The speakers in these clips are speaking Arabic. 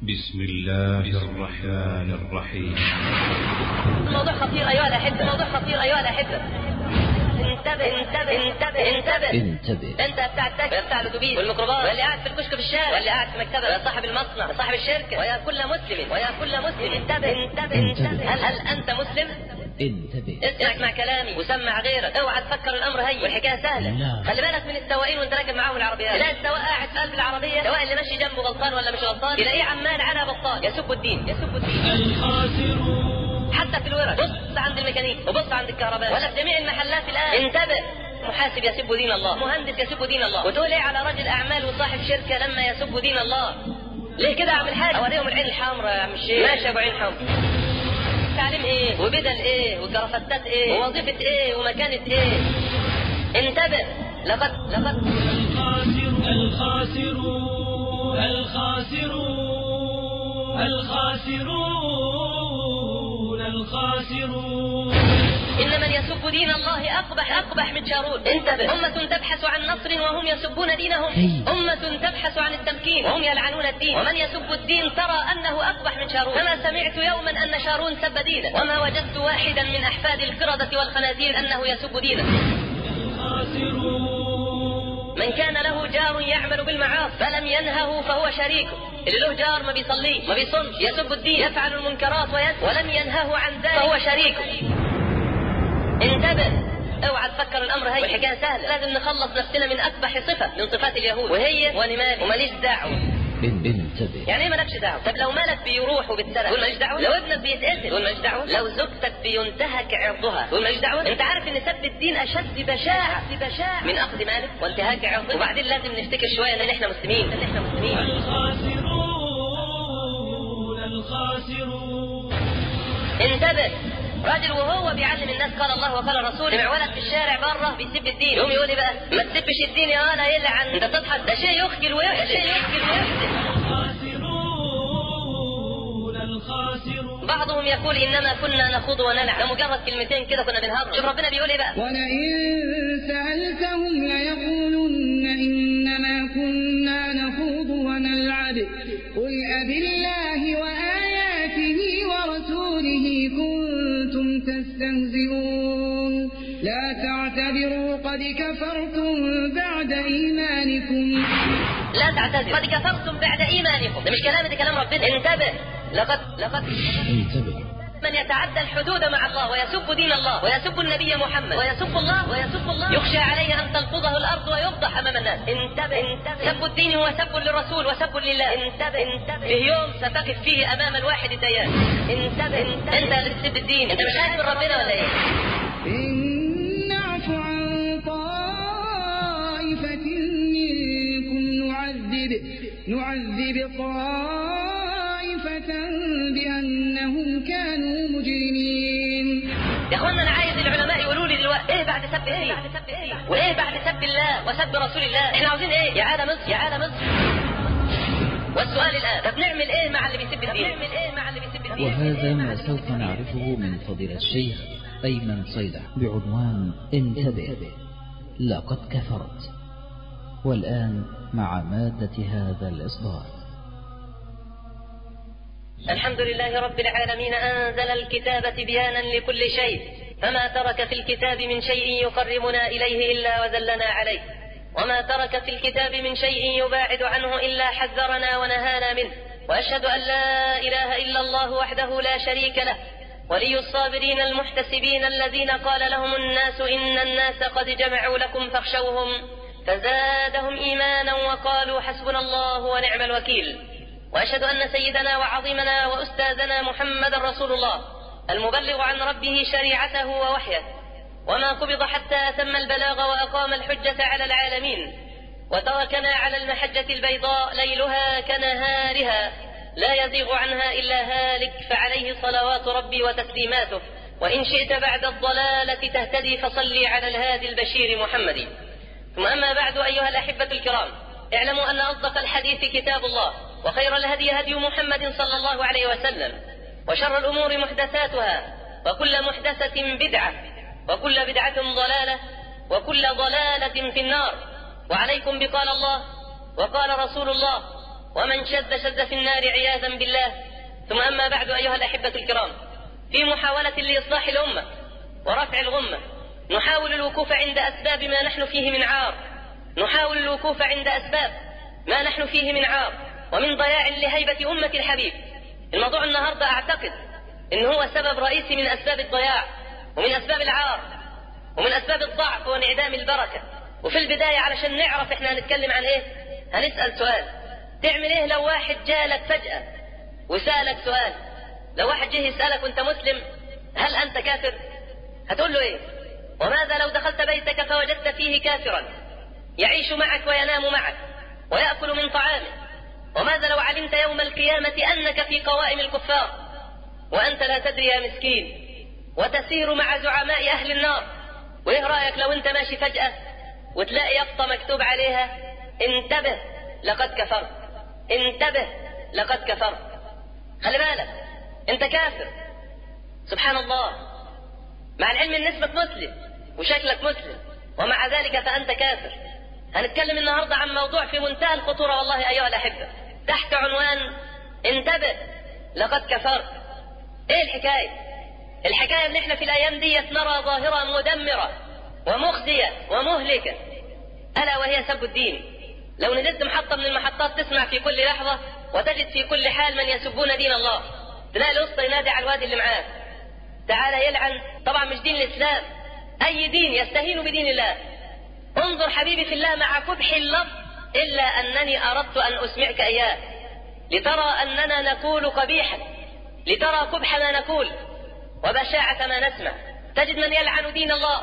بسم الله الرحمن الرحيم. موضوع خطير أيها الأحبة، موضوع خطير أيها الأحبة. انتبه انتبه انتبه انتبه انتبه. انت بتاع التاكسي وبتاع الاتوبيس والميكروباص واللي قاعد في الكشك في الشارع واللي قاعد في مكتبه يا صاحب المصنع يا صاحب الشركه ويا كل مسلم ويا كل مسلم انتبه انتبه انتبه. هل انت مسلم؟ انتبه، اسمع كلامي وسمع غيرك. اوعى تفكر الامر هين والحكايه سهله. لا. خلي بالك من السواقين وانت راكب معاهم العربيات. تلاقي السواق قاعد في قلب العربيه، السواق اللي ماشي جنبه غلطان ولا مش غلطان، تلاقيه عمال على بطال يسب الدين يسب الدين. الخاسرون. حتى في الورش بص عند الميكانيك وبص عند الكهرباء ولا في جميع المحلات الان. انتبه، محاسب يسب دين الله، مهندس يسب دين الله، وتقول ايه على رجل اعمال وصاحب شركه لما يسب دين الله؟ ليه كده يا عم الحاج؟ اوريهم العين الحمراء يا عم الشيخ. ماشي يا ابو عين حمراء. تعليم ايه وبدل ايه وجرافتات ايه ووظيفه ايه ومكانه ايه؟ انتبه. لقد الخاسرون الخاسرون الخاسرون الخاسرون الخاسرون. إن من يسب دين الله أقبح من شارون. انتبه، أمة تبحث عن نصر وهم يسبون دينهم، أمة تبحث عن التمكين وهم يلعنون الدين، ومن يسب الدين ترى أنه أقبح من شارون. فما سمعت يوما أن شارون سب دينه، وما وجدت واحدا من أحفاد القردة والخنازير أنه يسب دينه. من كان له جار يعمل بالمعاصي فلم ينهه فهو شريكه. اللي له جار ما بيصليش ما بيصومش يسب الدين يفعل المنكرات ولم ينهه عن ذلك فهو شريكه. انتبه، اوعى تفكر الامر هين والحكايه سهله. لازم نخلص نفسنا من اقبح صفه من صفات اليهود، وهي وانا مالي وماليش دعوه. انتبه. يعني ايه مالكش دعوه؟ طب لو مالك بيروح وبيتسرق تقول ماليش دعوه؟ لو ابنك بيتقتل تقول ماليش دعوه؟ لو زوجتك بينتهك عرضها تقول ماليش دعوه؟ انت عارف ان سب الدين اشد بشاعه من اخذ مالك وانتهاك عرضه. وبعدين لازم نفتكر شويه ان احنا مسلمين الخاسرون. انتبه، راجل وهو بيعلم الناس قال الله وقال رسوله، سمع ولد في الشارع بره بيسب الدين، يقوم يقول ايه بقى؟ ما تسبش الدين يا ولا يلعن. انت تضحك، ده شيء يخجل ويحزن. الخاسرون. بعضهم يقول انما كنا نخوض ونلعب، ده مجرد كلمتين كده كنا بنهرج. شوف ربنا بيقول ايه بقى؟ ولئن سألتهم ليقولن انما كنا نخوض ونلعب قل أبالله وآياته ورسوله كنتم تستهزئون لا تعتذروا قد كفرتم بعد إيمانكم. لا تعتذروا قد كفرتم بعد إيمانكم. ده مش كلام، ده كلام ربنا. انتبه، لقد انتبه. من يتعدى الحدود مع الله ويسب دين الله ويسب النبي محمد ويسب الله يخشى عليه أن تلفظه الأرض ويفضح أمام الناس. انتبه، سب الدين هو سب للرسول وسب لله. انتبه، في يوم ستقف فيه أمام الواحد الديان. انتبه، أنت اللي بتسب الدين، أنت مش عارف من ربنا ولا إيه؟ إن نعفو عن طائفة منكم نعذب طائفة بأنهم كانوا مجرمين. يا اخوانا انا عايز العلماء يقولوا لي دلوقتي ايه بعد سب الدين وايه بعد سب الله وسب رسول الله؟ احنا عاوزين ايه؟ يا عالم مصر. والسؤال الان، طب نعمل ايه مع اللي بيسب الدين؟ وهذا ما سوف نعرفه من فضيلة الشيخ أيمن صيدح بعنوان انتبه لقد كفرت. والآن مع مادة هذا الإصدار. الحمد لله رب العالمين، أنزل الكتاب تبيانا لكل شيء، فما ترك في الكتاب من شيء يقربنا إليه إلا وذلنا عليه، وما ترك في الكتاب من شيء يباعد عنه إلا حذرنا ونهانا منه. وأشهد أن لا إله إلا الله وحده لا شريك له، ولي الصابرين المحتسبين الذين قال لهم الناس إن الناس قد جمعوا لكم فاخشوهم فزادهم إيمانا وقالوا حسبنا الله ونعم الوكيل. وأشهد أن سيدنا وعظيمنا وأستاذنا محمد رسول الله المبلغ عن ربه شريعته ووحيه، وما قبض حتى أتم البلاغ وأقام الحجة على العالمين، وتركنا على المحجة البيضاء ليلها كنهارها لا يزيغ عنها إلا هالك، فعليه صلوات ربي وتسليماته. وإن شئت بعد الضلالة تهتدي فصلي على الهادي البشير محمد. ثم أما بعد أيها الأحبة الكرام، اعلموا أن أصدق الحديث كتاب الله، وخير الهدي هدي محمد صلى الله عليه وسلم، وشر الأمور محدثاتها، وكل محدثة بدعة، وكل بدعة ضلالة، وكل ضلالة في النار. وعليكم بقال الله وقال رسول الله ومن شد في النار عياذا بالله. ثم أما بعد أيها الأحبة الكرام، في محاولة لإصلاح الأمة ورفع الغمة نحاول الوقوف عند أسباب ما نحن فيه من عار، نحاول الوقوف عند أسباب ما نحن فيه من عار ومن ضياع لهيبة أمة الحبيب. الموضوع النهاردة أعتقد إن هو سبب رئيسي من أسباب الضياع ومن أسباب العار ومن أسباب الضعف وانعدام البركة. وفي البداية علشان نعرف إحنا هنتكلم عن إيه هنسأل سؤال: تعمل إيه لو واحد جالك فجأة وسألك سؤال؟ لو واحد جه يسألك وأنت مسلم هل أنت كافر؟ هتقول له إيه؟ وماذا لو دخلت بيتك فوجدت فيه كافرا يعيش معك وينام معك ويأكل من طعامك؟ وماذا لو علمت يوم القيامة أنك في قوائم الكفار وأنت لا تدري يا مسكين وتسير مع زعماء أهل النار؟ وإيه رأيك لو أنت ماشي فجأة وتلاقي يافطة مكتوب عليها: انتبه لقد كفرت، انتبه لقد كفرت، خلي بالك أنت كافر. سبحان الله، مع العلم ان اسمك مسلم وشكلك مسلم ومع ذلك فأنت كافر. هنتكلم النهاردة عن موضوع في منتهى الخطورة والله أيها الأحبة، تحت عنوان انتبه لقد كفرت. ايه الحكاية؟ الحكاية ان احنا في الأيام دي نرى ظاهرة مدمرة ومخزية ومهلكة، ألا وهي سب الدين. لو نزلت محطة من المحطات تسمع في كل لحظة وتجد في كل حال من يسبون دين الله. تلاقي الأسطى ينادي على الواد اللي معاه: تعالى يلعن. طبعا مش دين الإسلام، أي دين يستهين بدين الله. انظر حبيبي في الله مع قبح اللفظ: إلا أنني أردت أن أسمعك إياه لترى أننا نقول قبيحا، لترى قبح ما نقول وبشاعة ما نسمع. تجد من يلعن دين الله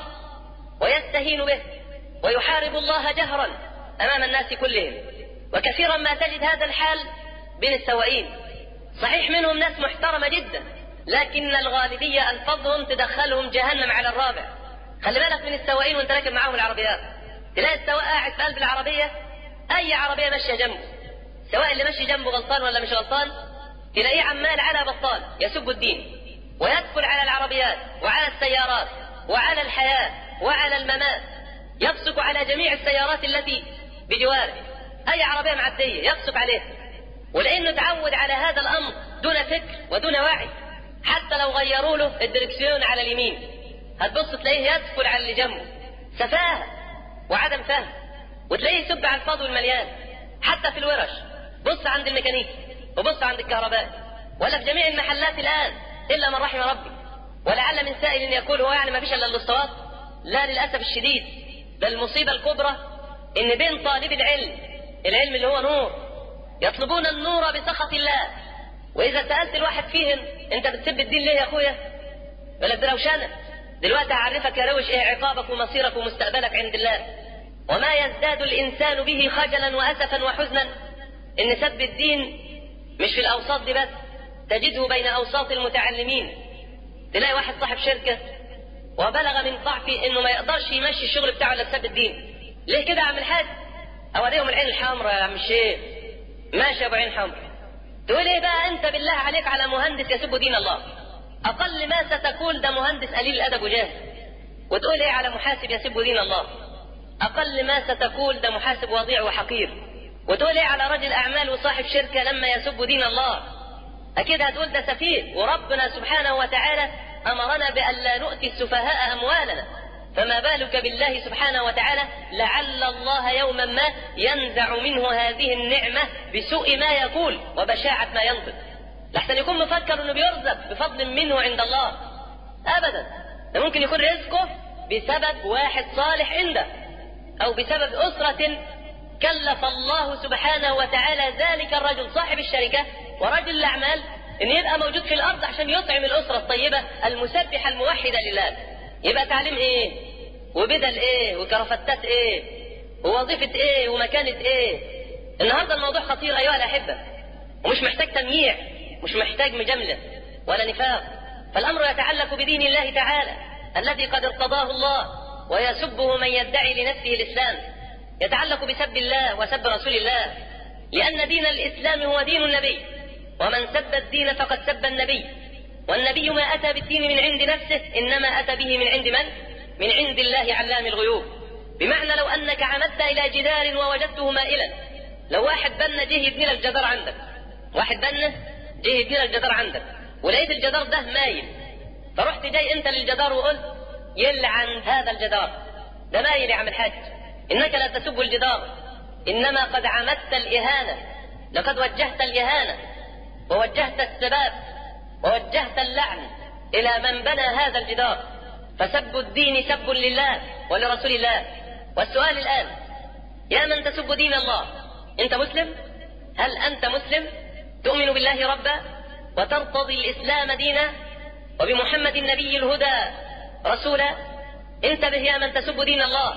ويستهين به ويحارب الله جهرا أمام الناس كلهم. وكثيرا ما تجد هذا الحال بين السواقين. صحيح منهم ناس محترمة جدا، لكن الغالبية ألفاظهم تدخلهم جهنم على الرابع. خلي بالك من السواقين وانت راكب معاهم العربيات، تلاقي السواق قاعد في قلب العربية، أي عربية ماشية جنبه، سواء اللي ماشي جنبه غلطان ولا مش غلطان، تلاقيه عمال على بطال يسب الدين ويدخل على العربيات وعلى السيارات وعلى الحياة وعلى الممات، يبصق على جميع السيارات التي بجواره. أي عربية معدية يبصق عليها، ولأنه تعود على هذا الأمر دون فكر ودون وعي. حتى لو غيروا له الدركسيون على اليمين هتبص تلاقيه يدخل على اللي جنبه. سفاهة وعدم فهم. وتلاقيه يسب على الفاضي والمليان. حتى في الورش بص عند الميكانيك وبص عند الكهرباء ولا في جميع المحلات الآن إلا من رحم ربي. ولعل من سائل يقول هو يعني ما فيش إلا الاسطوات؟ لا، للأسف الشديد. بل المصيبة الكبرى إن بين طالب العلم اللي هو نور يطلبون النور بسخط الله، وإذا سألت الواحد فيهم أنت بتسب الدين ليه يا أخويا؟ ولا بروشانة. دلوقتي هعرفك يا روش إيه عقابك ومصيرك ومستقبلك عند الله. وما يزداد الإنسان به خجلا وأسفا وحزنا إن سب الدين مش في الأوساط دي بس، تجده بين أوساط المتعلمين. تلاقي واحد صاحب شركة وبلغ من ضعفه إنه ما يقدرش يمشي الشغل بتاعه إلا بسب الدين. ليه كده يا عم الحاج؟ أوريهم العين الحمراء يا عم الشيخ. ماشي يا أبو عين حمراء. تقول إيه بقى أنت بالله عليك على مهندس يسب دين الله؟ أقل ما ستقول ده مهندس قليل الأدب وجاهل. وتقول إيه على محاسب يسب دين الله؟ أقل ما ستقول ده محاسب وضيع وحقير. وتقول إيه على رجل أعمال وصاحب شركة لما يسب دين الله؟ أكيد هتقول ده سفيه. وربنا سبحانه وتعالى أمرنا بأن لا نؤتي السفهاء أموالنا، فما بالك بالله سبحانه وتعالى لعل الله يوما ما ينزع منه هذه النعمة بسوء ما يقول وبشاعة ما ينطق، لحسن يكون مفكر أنه بيرزق بفضل منه عند الله. أبدا، ده ممكن يكون رزقه بسبب واحد صالح عنده، أو بسبب أسرة كلف الله سبحانه وتعالى ذلك الرجل صاحب الشركة ورجل الأعمال أن يبقى موجود في الأرض عشان يطعم الأسرة الطيبة المسبحة الموحدة لله. يبقى تعليم إيه؟ وبدل إيه؟ وكرافتات إيه؟ ووظيفة إيه؟ ومكانة إيه؟ النهاردة الموضوع خطير أيها الأحبة، ومش محتاج تمييع، مش محتاج مجاملة ولا نفاق. فالأمر يتعلق بدين الله تعالى الذي قد ارتضاه الله، ويسبه من يدعي لنفسه الإسلام. يتعلق بسب الله وسب رسول الله، لأن دين الإسلام هو دين النبي، ومن سب الدين فقد سب النبي. والنبي ما أتى بالدين من عند نفسه، إنما أتى به من عند من؟ من عند الله علام الغيوب. بمعنى لو أنك عمدت إلى جدار ووجدته مائلا لو واحد بنا جه يبني لك جدار عندك، واحد بنا جه يبني لك جدار عندك، ولقيت الجدار ده مايل، فرحت جاي انت للجدار وقلت يلعن هذا الجدار، ده مايل يا عم الحاج، انك لا تسب الجدار، انما قد عمدت الاهانه، لقد وجهت الاهانه ووجهت السباب ووجهت اللعن الى من بنى هذا الجدار، فسب الدين سب لله ولرسول الله. والسؤال الان يا من تسب دين الله، انت مسلم؟ هل انت مسلم تؤمن بالله ربا وترتضي الاسلام دينا وبمحمد النبي الهدى رسولا؟ انتبه يا من تسب دين الله،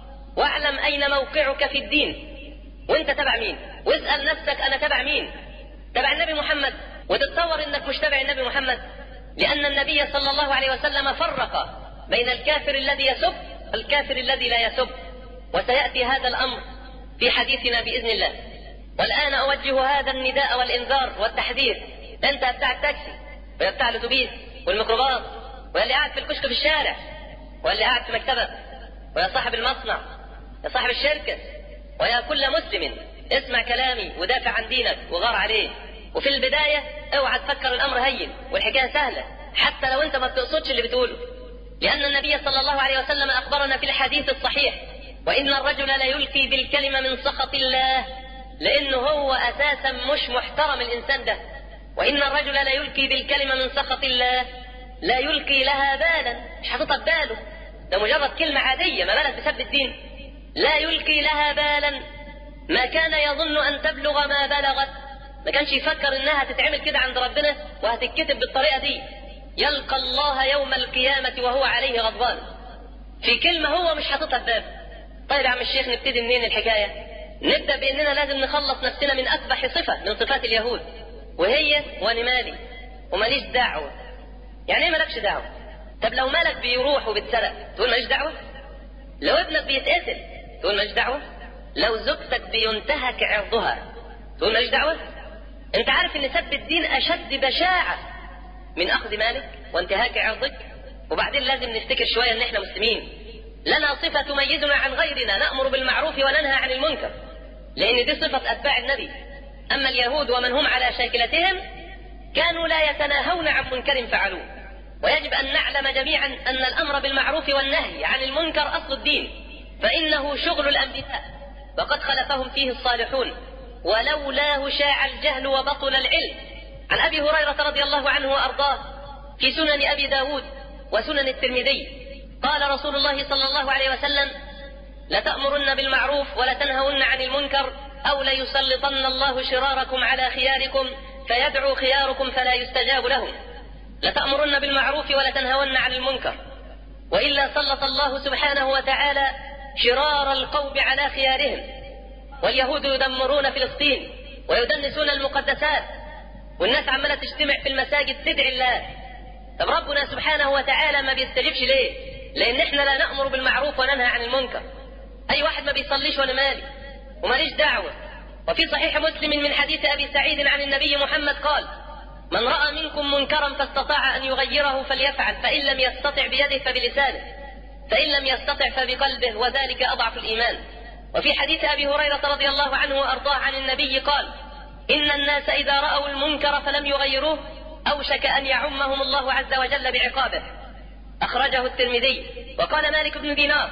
واعلم اين موقعك في الدين، وانت تبع مين، واسأل نفسك انا تبع مين؟ تبع النبي محمد، وتتصور انك مش تبع النبي محمد، لان النبي صلى الله عليه وسلم فرق بين الكافر الذي يسب والكافر الذي لا يسب، وسيأتي هذا الامر في حديثنا باذن الله. والان اوجه هذا النداء والانذار والتحذير، انت بتاع التاكسي ويا بتاع الاتوبيس والميكروباص ويا اللي قاعد في الكشك في الشارع ويا اللي قاعد في مكتبك ويا صاحب المصنع يا صاحب الشركة ويا كل مسلم اسمع كلامي ودافع عن دينك وغار عليه. وفي البداية اوعى تفكر الامر هين والحكاية سهلة حتى لو انت ما بتقصدش اللي بتقوله، لان النبي صلى الله عليه وسلم اخبرنا في الحديث الصحيح وان الرجل لا يلقي بالكلمة من سخط الله، لانه هو اساسا مش محترم الانسان ده. وان الرجل لا يلقي بالكلمة من سخط الله لا يلقي لها بالا، مش حاططها بباله، ده مجرد كلمة عادية، ما بالك بسب الدين. لا يلقي لها بالا، ما كان يظن ان تبلغ ما بلغت، ما كانش يفكر انها تتعمل كده عند ربنا وهتتكتب بالطريقة دي. يلقى الله يوم القيامة وهو عليه غضبان، في كلمة هو مش حاططها بباله. طيب يا عم الشيخ نبتدي منين الحكاية؟ نبدأ باننا لازم نخلص نفسنا من اقبح صفة من صفات اليهود، وهي وانا مالي وماليش دعوة. يعني ايه مالكش دعوة؟ طب لو مالك بيروح وبتسرق تقول ماليش دعوة؟ لو ابنك بيتقتل تقول ماليش دعوة؟ لو زوجتك بينتهك عرضها تقول ماليش دعوة؟ انت عارف ان سب الدين اشد بشاعة من اخذ مالك وانتهاك عرضك. وبعدين لازم نفتكر شوية ان احنا مسلمين لنا صفة تميزنا عن غيرنا، نأمر بالمعروف وننهى عن المنكر، لان دي صفة اتباع النبي. اما اليهود ومن هم على شاكلتهم كانوا لا يتناهون عن منكر فعلوه. ويجب ان نعلم جميعا ان الامر بالمعروف والنهي عن المنكر اصل الدين، فانه شغل الانبياء وقد خلفهم فيه الصالحون، ولولاه شاع الجهل وبطل العلم. عن ابي هريرة رضي الله عنه وارضاه في سنن ابي داود وسنن الترمذي قال رسول الله صلى الله عليه وسلم: لتأمرن بالمعروف ولتنهون عن المنكر، أو ليسلطن الله شراركم على خياركم فيدعو خياركم فلا يستجاب لهم. لتأمرن بالمعروف ولتنهون عن المنكر، وإلا سلط الله سبحانه وتعالى شرار القوم على خيارهم. واليهود يدمرون فلسطين ويدنسون المقدسات، والناس عمالة تجتمع في المساجد تدعي الله. طب ربنا سبحانه وتعالى ما بيستجيبش ليه؟ لأن احنا لا نأمر بالمعروف وننهى عن المنكر. أي واحد ما بيصليش وانا مالي وماليش دعوة. وفي صحيح مسلم من حديث أبي سعيد عن النبي محمد قال: من رأى منكم منكرا فاستطاع أن يغيره فليفعل، فإن لم يستطع بيده فبلسانه، فإن لم يستطع فبقلبه، وذلك أضعف الإيمان. وفي حديث أبي هريرة رضي الله عنه وأرضاه عن النبي قال: إن الناس إذا رأوا المنكر فلم يغيروه أوشك أن يعمهم الله عز وجل بعقابه. أخرجه الترمذي. وقال مالك بن دينار: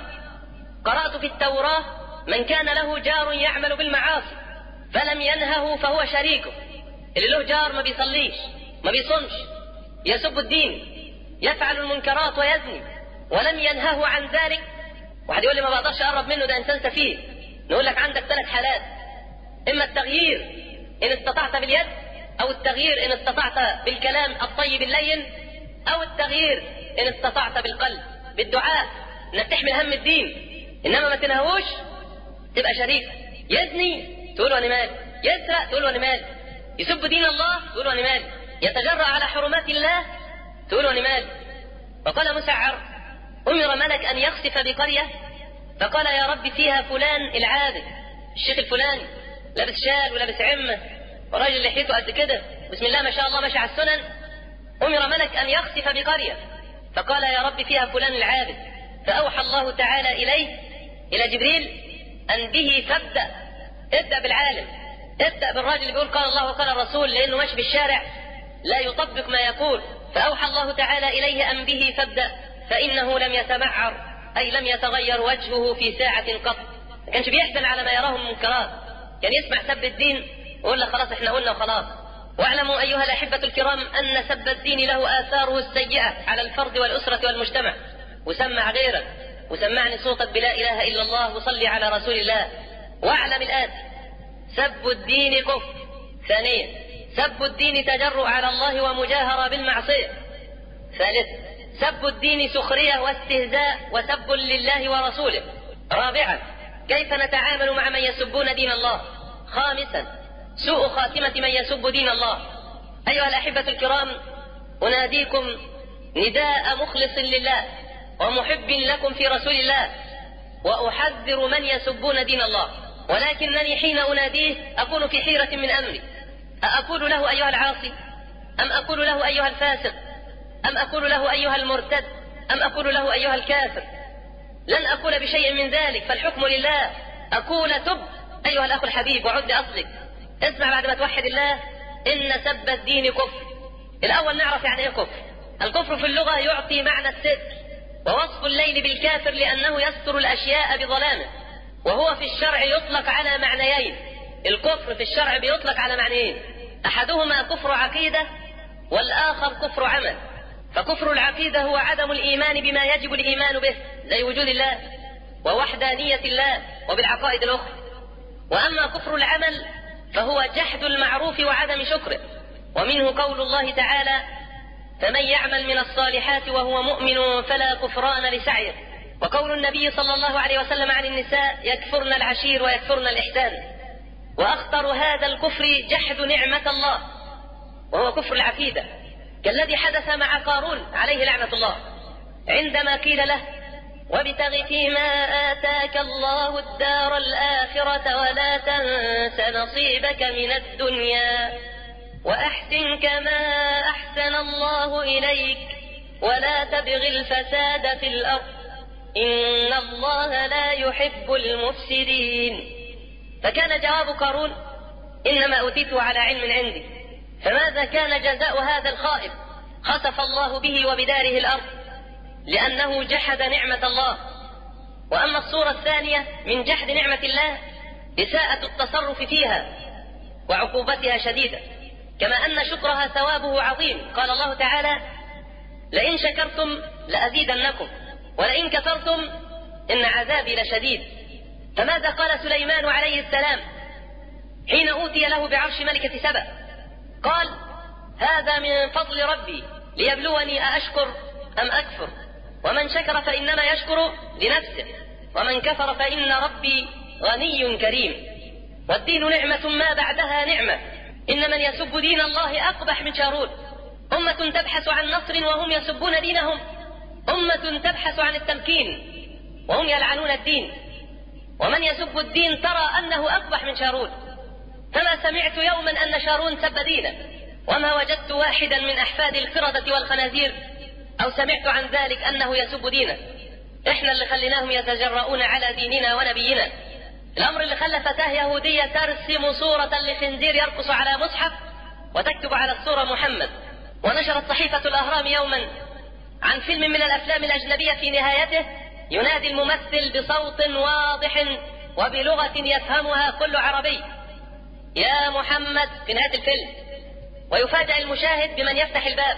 قرأت في التوراة من كان له جار يعمل بالمعاصي فلم ينهه فهو شريكه. اللي له جار ما بيصليش ما بيصومش يسب الدين يفعل المنكرات ويزني ولم ينهه عن ذلك. واحد يقول لي ما بقدرش أقرب منه، ده إنسان سفيه. نقول لك عندك 3 حالات: إما التغيير إن استطعت باليد، أو التغيير إن استطعت بالكلام الطيب اللين، أو التغيير إن استطعت بالقلب بالدعاء، إنك تحمل هم الدين. إنما ما تنهوش تبقى شريك. يزني تقول أنا مالي، يسرق تقول أنا مالي، يسب دين الله تقول أنا مالي، يتجرأ على حرمات الله تقول أنا مالي. وقال مسعر: أمر ملك أن يخسف بقرية فقال: يا رب فيها فلان العابد، الشيخ الفلاني لابس شال ولابس عمة وراجل لحيته قد كده بسم الله ما شاء الله ماشي على السنن. أمر ملك أن يخسف بقرية فقال: يا رب فيها فلان العابد، فأوحى الله تعالى إليه إلى جبريل أن به فابدأ ابدأ بالعالم، ابدأ بالراجل اللي بيقول قال الله وقال الرسول، لأنه ماشي في الشارع لا يطبق ما يقول. فأوحى الله تعالى إليه أن به فابدأ، فإنه لم يتمعر، أي لم يتغير وجهه في ساعة قط، ما كانش بيحزن على ما يراه من منكرات، كان يسمع سب الدين ويقول له خلاص احنا قلنا وخلاص. واعلموا أيها الأحبة الكرام أن سب الدين له آثاره السيئة على الفرد والأسرة والمجتمع. وسمع غيرك، وسمعني صوتك بلا إله إلا الله، وصلي على رسول الله. واعلم الآن سب الدين كفر. ثانيا سب الدين تجرؤ على الله ومجاهرة بالمعصية. ثالثا سب الدين سخرية واستهزاء وسب لله ورسوله. رابعا كيف نتعامل مع من يسبون دين الله. خامسا سوء خاتمة من يسب دين الله. أيها الأحبة الكرام، أناديكم نداء مخلص لله ومحب لكم في رسول الله، وأحذر من يسبون دين الله، ولكنني حين أناديه أكون في حيرة من أمري، أقول له أيها العاصي، أم أقول له أيها الفاسق، أم أقول له أيها المرتد، أم أقول له أيها الكافر؟ لن أقول بشيء من ذلك، فالحكم لله. أقول تب أيها الأخ الحبيب وعد لأصلك. اسمع بعد ما توحد الله، إن سب الدين كفر. الأول نعرف يعني إيه كفر. الكفر في اللغة يعطي معنى الستر، ووصف الليل بالكافر لأنه يستر الأشياء بظلامه. وهو في الشرع يطلق على معنيين. الكفر في الشرع بيطلق على معنيين، أحدهما كفر عقيدة والآخر كفر عمل. فكفر العقيدة هو عدم الإيمان بما يجب الإيمان به، زي وجود الله ووحدانية الله وبالعقائد الأخرى. وأما كفر العمل فهو جحد المعروف وعدم شكره، ومنه قول الله تعالى: فمن يعمل من الصالحات وهو مؤمن فلا كفران لسعيه. وقول النبي صلى الله عليه وسلم عن النساء: يكفرن العشير ويكفرن الإحسان. وأخطر هذا الكفر جحد نعمة الله، وهو كفر العقيدة، كالذي حدث مع قارون عليه لعنة الله، عندما قيل له: وابتغ فيما آتاك الله الدار الآخرة ولا تنس نصيبك من الدنيا وأحسن كما أحسن الله إليك ولا تبغ الفساد في الأرض إن الله لا يحب المفسدين. فكان جواب قارون: إنما أوتيته على علم عندي. فماذا كان جزاء هذا الخائف؟ خسف الله به وبداره الأرض، لأنه جحد نعمة الله. وأما الصورة الثانية من جحد نعمة الله إساءة التصرف فيها وعقوبتها شديدة، كما أن شكرها ثوابه عظيم. قال الله تعالى: لئن شكرتم لأزيدنكم ولئن كفرتم إن عذابي لشديد. فماذا قال سليمان عليه السلام حين أوتي له بعرش ملكة سبأ؟ قال: هذا من فضل ربي ليبلوني أأشكر أم أكفر، ومن شكر فإنما يشكر لنفسه ومن كفر فإن ربي غني كريم. والدين نعمة ما بعدها نعمة، إن من يسب دين الله أقبح من شارون. أمة تبحث عن نصر وهم يسبون دينهم، أمة تبحث عن التمكين وهم يلعنون الدين. ومن يسب الدين ترى أنه أقبح من شارون. فما سمعت يوما أن شارون سب دينه، وما وجدت واحدا من أحفاد القردة والخنازير أو سمعت عن ذلك أنه يسب دينه. إحنا اللي خليناهم يتجرؤون على ديننا ونبينا. الأمر اللي خلى فتاة يهودية ترسم صورة لخنزير يرقص على مصحف وتكتب على الصورة محمد. ونشرت صحيفة الأهرام يوما عن فيلم من الأفلام الأجنبية في نهايته ينادي الممثل بصوت واضح وبلغة يفهمها كل عربي: يا محمد، في نهاية الفيلم. ويفاجأ المشاهد بمن يفتح الباب،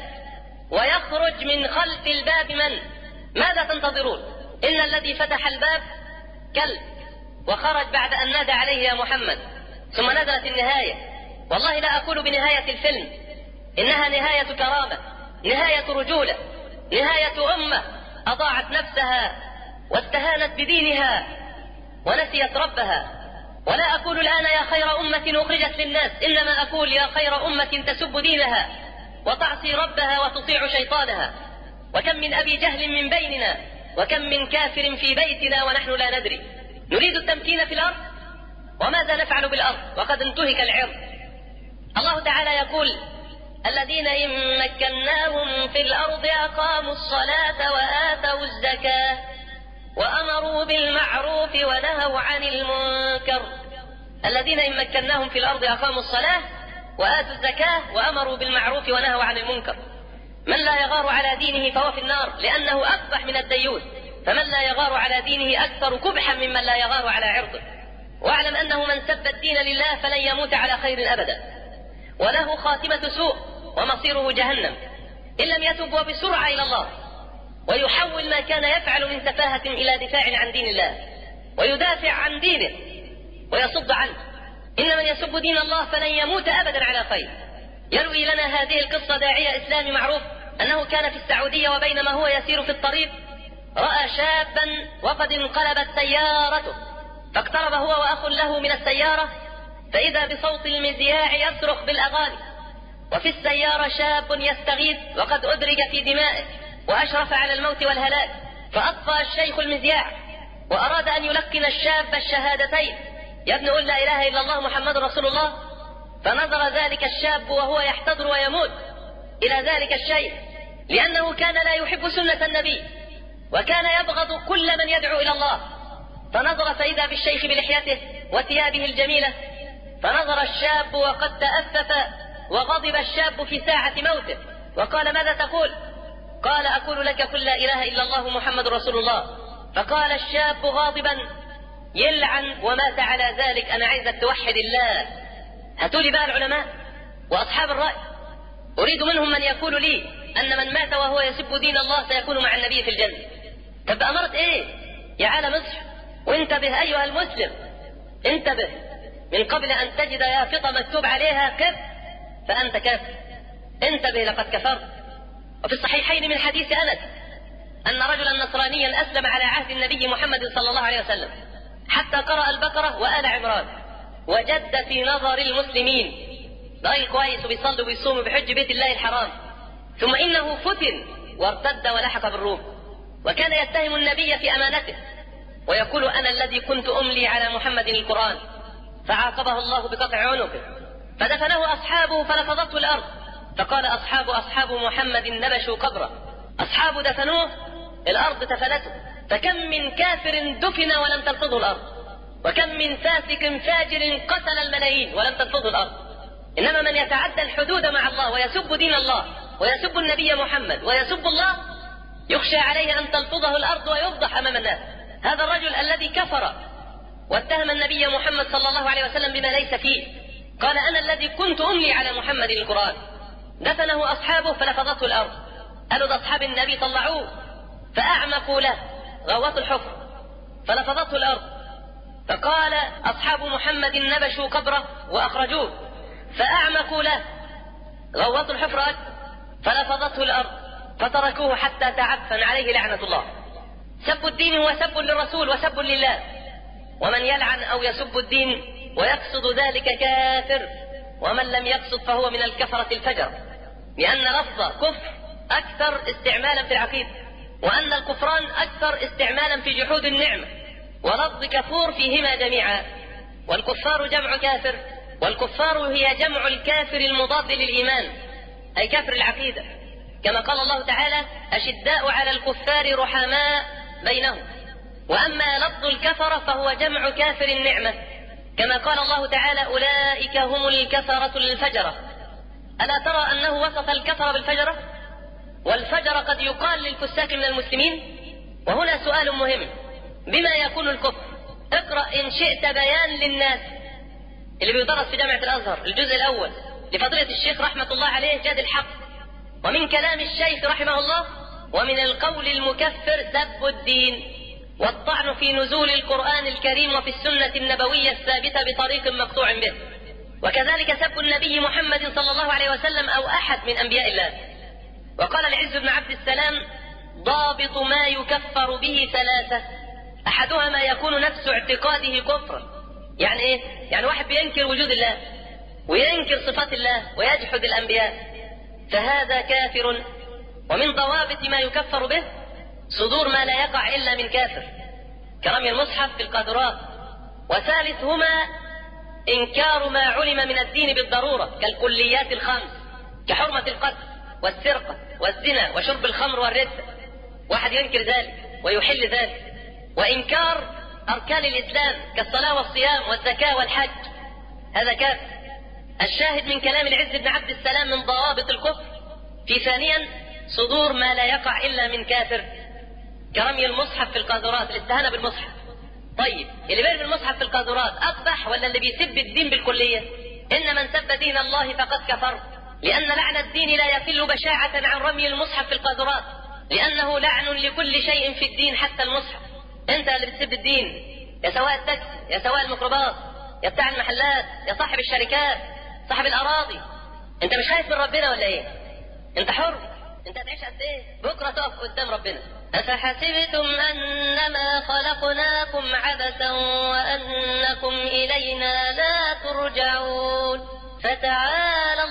ويخرج من خلف الباب من؟ ماذا تنتظرون؟ إن الذي فتح الباب كلب، وخرج بعد أن نادى عليه يا محمد. ثم نزلت النهاية. والله لا أقول بنهاية الفيلم، إنها نهاية كرامة، نهاية رجولة، نهاية أمة أضاعت نفسها واستهانت بدينها ونسيت ربها. ولا أقول الآن يا خير أمة أخرجت للناس، إنما أقول يا خير أمة تسب دينها وتعصي ربها وتطيع شيطانها. وكم من أبي جهل من بيننا، وكم من كافر في بيتنا ونحن لا ندري. نريد التمكين في الأرض، وماذا نفعل بالأرض وقد انتهك العرض؟ الله تعالى يقول: الذين إن مكناهم في الأرض أقاموا الصلاة وآتوا الزكاة وأمروا بالمعروف ونهوا عن المنكر الذين إن مكناهم في الأرض أقاموا الصلاة وآتوا الزكاة وأمروا بالمعروف ونهوا عن المنكر. من لا يغار على دينه فهو في النار، لأنه أقبح من الديوث، فمن لا يغار على دينه أكثر كبحا ممن لا يغار على عرضه. واعلم أنه من سب الدين لله فلن يموت على خير أبدا، وله خاتمة سوء ومصيره جهنم إن لم يتب وبسرعة إلى الله، ويحول ما كان يفعل من سفاهة إلى دفاع عن دين الله، ويدافع عن دينه ويصد عنه. إن من يسب دين الله فلن يموت أبدا على خير. يروي لنا هذه القصة داعية إسلامي معروف أنه كان في السعودية، وبينما هو يسير في الطريق رأى شابا وقد انقلبت سيارته، فاقترب هو وأخ له من السيارة، فإذا بصوت المذياع يصرخ بالأغاني، وفي السيارة شاب يستغيث وقد أدرج في دمائه وأشرف على الموت والهلاك، فأطفأ الشيخ المذياع وأراد أن يلقن الشاب الشهادتين: يا ابن قل لا إله إلا الله محمد رسول الله. فنظر ذلك الشاب وهو يحتضر ويموت إلى ذلك الشيخ، لأنه كان لا يحب سنة النبي، وكان يبغض كل من يدعو إلى الله. فنظر فإذا بالشيخ بلحيته وثيابه الجميلة، فنظر الشاب وقد تأسف وغضب الشاب في ساعة موته، وقال: ماذا تقول؟ قال: أقول لك قل لا إله إلا الله محمد رسول الله. فقال الشاب غاضبا: يلعن ومات على ذلك، أنا عايزك توحد الله. هاتولي بقى العلماء وأصحاب الرأي، أريد منهم من يقول لي أن من مات وهو يسب دين الله سيكون مع النبي في الجنة. طب أمرت إيه يا عالم؟ اصح وانتبه أيها المسلم، انتبه من قبل أن تجد يافطة مكتوب عليها كف فأنت كافر. انتبه لقد كفرت. وفي الصحيحين من حديث أنس أن رجلا نصرانيا أسلم على عهد النبي محمد صلى الله عليه وسلم حتى قرأ البقرة وآل عمران، وجد في نظر المسلمين راجل كويس وبيصلي وبيصوم وبيحج بيت الله الحرام، ثم إنه فتن وارتد ولحق بالروم، وكان يتهم النبي في أمانته ويقول: أنا الذي كنت أملي على محمد القرآن. فعاقبه الله بقطع عنقه، فدفنه أصحابه فلفظته الأرض، فقال أصحاب محمد نبشوا قبره. أصحابه دفنوه، الأرض تفلته. فكم من كافر دفن ولم تلفظه الأرض، وكم من فاسق فاجر قتل الملايين ولم تلفظه الأرض. إنما من يتعدى الحدود مع الله ويسب دين الله ويسب النبي محمد ويسب الله يخشى عليه أن تلفظه الأرض ويفضح أمام الناس. هذا الرجل الذي كفر واتهم النبي محمد صلى الله عليه وسلم بما ليس فيه، قال: أنا الذي كنت أملي على محمد القرآن. دفنه أصحابه فلفظته الأرض. قالوا: ده أصحاب النبي طلعوه، فأعمقوا له غوات الحفر فلفظته الأرض. فقال: أصحاب محمد نبشوا قبره وأخرجوه، فأعمقوا له غوات الحفر فلفظته الأرض، فتركوه حتى تعفن عليه لعنة الله. سب الدين هو سب للرسول وسب لله، ومن يلعن أو يسب الدين ويقصد ذلك كافر، ومن لم يقصد فهو من الكفرة الفجر، لأن لفظ كفر أكثر استعمالا في العقيدة، وأن الكفران أكثر استعمالا في جحود النعمة، ولفظ كفور فيهما جميعا. والكفار جمع كافر، والكفار هي جمع الكافر المضاد للإيمان، أي كافر العقيدة، كما قال الله تعالى: أشداء على الكفار رحماء بينهم. وأما لفظ الكفر فهو جمع كافر النعمة، كما قال الله تعالى: أولئك هم الكفرة الفجرة. ألا ترى أنه وصف الكفر بالفجرة؟ والفجر قد يقال للفساق من المسلمين. وهنا سؤال مهم: بما يكون الكفر؟ اقرأ إن شئت بيان للناس اللي بيدرس في جامعة الأزهر الجزء الأول لفضيلة الشيخ رحمة الله عليه جاد الحق، ومن كلام الشيخ رحمه الله: ومن القول المكفر سب الدين والطعن في نزول القرآن الكريم وفي السنة النبوية الثابتة بطريق مقطوع به، وكذلك سب النبي محمد صلى الله عليه وسلم أو أحد من أنبياء الله. وقال العز بن عبد السلام: ضابط ما يكفر به ثلاثة: أحدها ما يكون نفس اعتقاده كفرا. يعني إيه؟ يعني واحد بينكر وجود الله وينكر صفات الله ويجحد الأنبياء، فهذا كافر. ومن ضوابط ما يكفر به صدور ما لا يقع إلا من كافر كرمي المصحف في القاذورات. وثالثهما إنكار ما علم من الدين بالضرورة كالكليات الخمس، كحرمة القتل والسرقة والزنا وشرب الخمر والردة، واحد ينكر ذلك ويحل ذلك. وإنكار أركان الإسلام كالصلاة والصيام والزكاة والحج هذا كافر. الشاهد من كلام العز بن عبد السلام من ضوابط الكفر في ثانيا صدور ما لا يقع إلا من كافر، كرمي المصحف في القاذورات، الاستهانة بالمصحف. طيب اللي بيرمي المصحف في القاذورات أقبح ولا اللي بيسب الدين بالكلية؟ إن من سب دين الله فقد كفر، لأن لعن الدين لا يقل بشاعة عن رمي المصحف في القاذورات، لأنه لعن لكل شيء في الدين حتى المصحف. أنت اللي بتسب الدين، يا سواء التاكسي، يا سواء الميكروباص، يا بتاع المحلات، يا صاحب الشركات، صاحب الأراضي، أنت مش خايف من ربنا ولا إيه؟ أنت حر، أنت هتعيش قد إيه؟ بكرة تقف قدام ربنا. أفحسبتم أنما خلقناكم عبثا وأنكم إلينا لا ترجعون. فتعالى